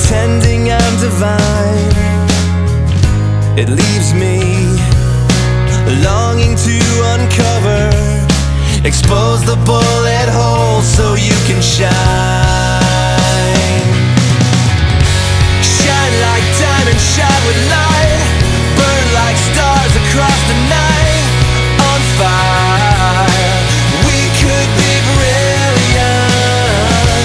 pretending I'm divine. It leaves me longing to uncover, expose the bullet hole so you can shine.